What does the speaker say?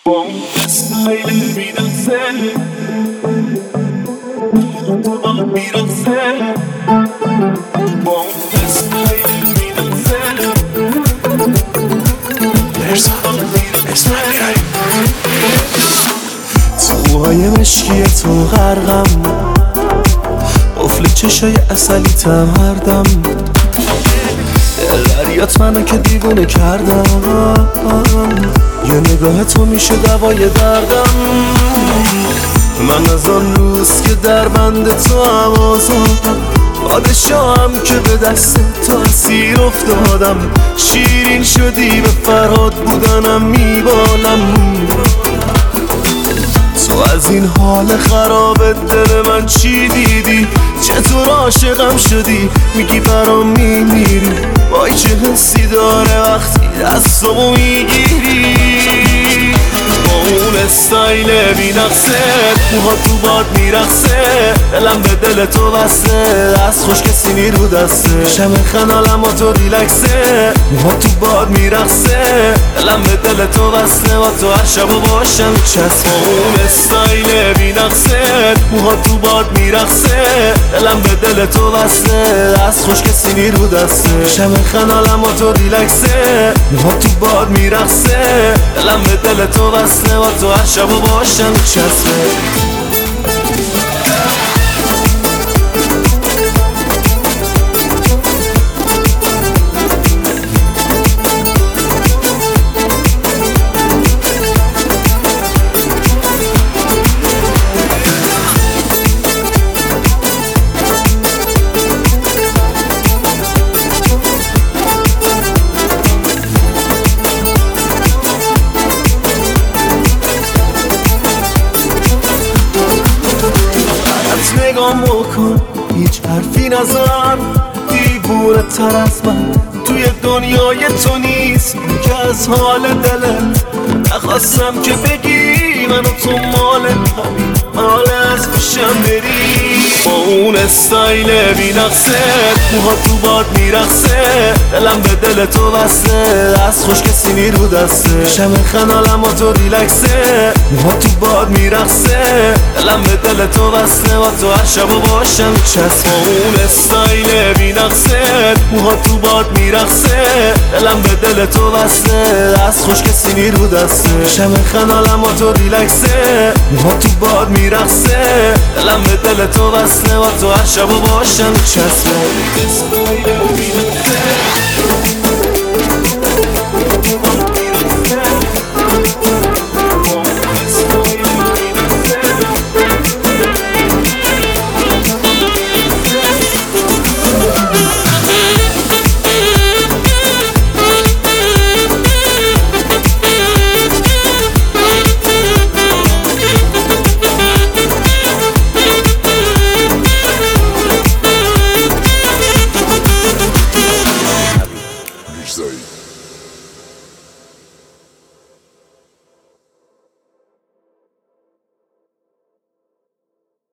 با اون اسمایل بی‌نقصه تو با میرقصه با اون اسمایل بی‌نقصه تو موهای مشکی تو غرقم، قفل چشای اصلی تم هر دم، دریات منو که دیوونه کردم، یه نگاه تو میشه دوای دردم. من از آن روز که در بند تو هم آزادم، پادشاهم که به دست تو اسیر افتادم. شیرین شدی به فرهاد بودنم میبالم. تو از این حال خراب دل من چی دیدی؟ چطور عاشقم شدی؟ میگی برام میمیری؟ وای چه حسی داره وقتی دستامو میگیری. با اون استایل بی‌نقصه، موها تو باد میرقصه، دلم به دل تو بسته، دست خوش کسی نیرو دسته، شمع خنالم و تو ریلکسه. موها تو باد میرقصه، دلم به دل تو بسته، با تو هر شب و باشم چسبه. با اون استایل بی‌نقصه، موها تو باد میرقصه، دلم به دل تو بسته، دست خوش کسی نیرو دسته، شمع خنالم و تو ریلکسه. موها تو باد میرقصه، دلم به دل تو بسته، با تو هر شب و باشم چسبه. نگام بکن، هیچ حرفی نزن، دیوونه تر از من توی دنیای تو نیست که از حال دلت. نخواستم که بگی من و تو مال همین حال از پیشم بری. با اون استایل بی‌نقصه، موها تو باد میرقصه، دلم به دل تو بسته، دست خوش کسی نیرو دسته، شمع خنالم و تو ریلکسه. موها تو باد میرقصه، دلم به دل تو بسته، با تو هر شب و باشم چسبه. با اون استایل بی‌نقصه، موها تو باد میرقصه، دلم به دل تو بسته، دست خوش کسی نیرو دسته، شمع خنالم و تو ریلکسه. موها تو باد میرقصه، دلم به دل تو بسته، با تو هر شب و باشم چسبه.